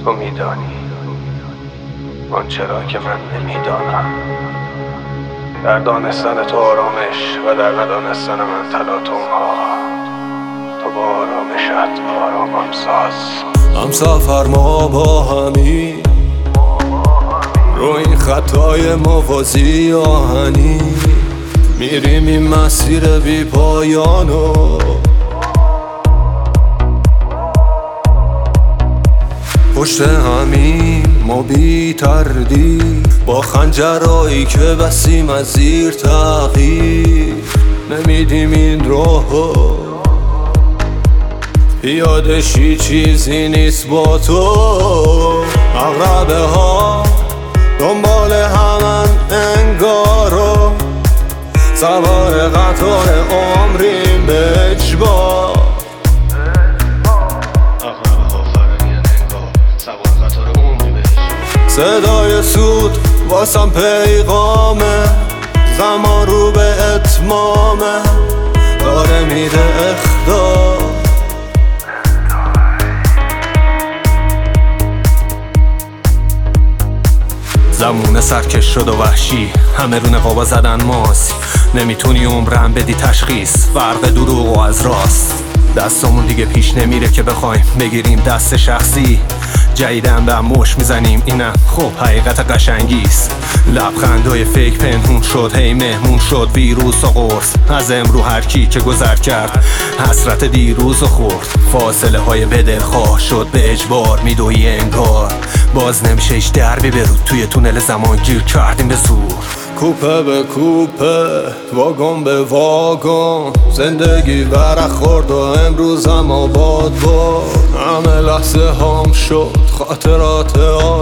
تو میدانی آنچه را که من نمیدانم. در دانستن تو آرامش و در ندانستن من تلاطم‌ها. تو با آرامشت آرامم ساز. همسفر ما با همی رو این خطای موازی آهنی میریم این مسیر بی پایانو پشت همین ما بی تردید با خنجرایی که بسیم از زیر تغییر نمیدیم این راهو پیادشی چیزی نیست با تو. عقربه ها دنبال همن انگارو سوار قطار عمریم به اجبار. صدای سود واسم پیغامه زمان رو به اتمامه داره میده اخدار. زمونه سرکش شد و وحشی همه رو نقابا زدن ماست. نمیتونی عمرم بدی تشخیص فرق دروغ و از راست. دستمون دیگه پیش نمیره که بخوایم بگیریم دست شخصی. جدیدن به هم مش میزنیم اینم خب حقیقت قشنگیست. لبخندای فیک پنهون شد هی مهمون شد ویروس و قرص از امرو هر کی که گذر کرد حسرت دیروز و خورد. فاصله های بدلخواه شد به اجبار میدوی انگار باز نمیشه هیچ دربی برود توی تونل زمان گیر کردیم به زور. کوپه به کوپه واگن به واگن زندگی ورق خورد و امروزم آباد باد. همه لحظه هام شد خاطرات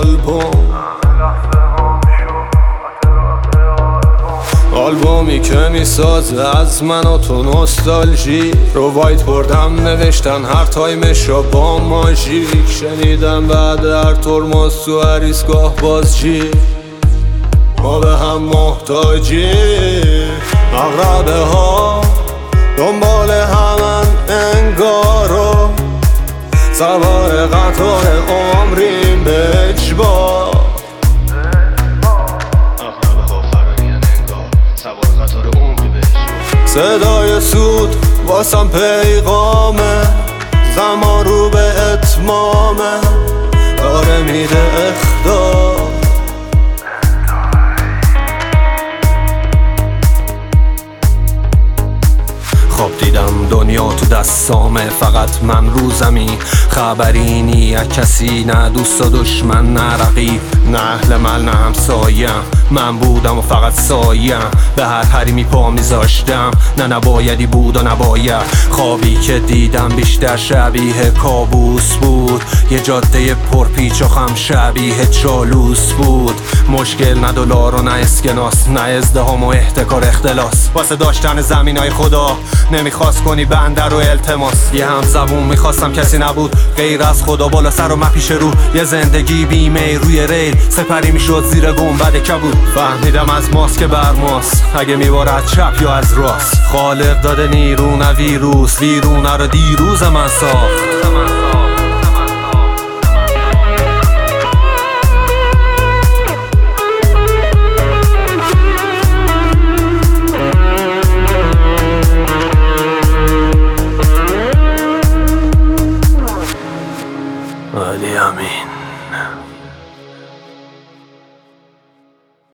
آلبومی که میسازه از من و تو نوستالژی رو وایت بردم نوشتن هر تایمش را با ماژیک. شنیدم بعد هر ترمز تو هر ایستگاه بازجی ما به هم محتاجی. عقربه ها دنبال همن انگارو سوار قطار عمریم به اجبار. صدای سود واسم پیغامه زمان رو به اتمامه داره میده اخدار. خواب دیدم دنیا تو دستامه فقط من روزمی خبری نی از کسی نه دوست و دشمن نه رقیب نه اهل مل نه همسایم. من بودم و فقط سایم به هر حریمی پا میذاشتم نه نبایدی بود و نباید. خوابی که دیدم بیشتر شبیه کابوس بود یه جاده پرپیچ و خم شبیه چالوس بود. مشکل نه دلار و نه اسکناس نه ازدهام و احتکار اختلاس واسه داشتن زمینای خدا نمیخواست کنی بنده رو التماس. یه هم زبون میخواستم کسی نبود غیر از خدا بالا سر و مپیش رو یه زندگی بیمه روی ریل سپری میشد زیر گنبد کبود. فهمیدم از ماست که بر ماست اگه میبارد چپ یا از راست. خالق داده نیرو نه ویروس ویرونه رو دیروز من ساخت. علی امین.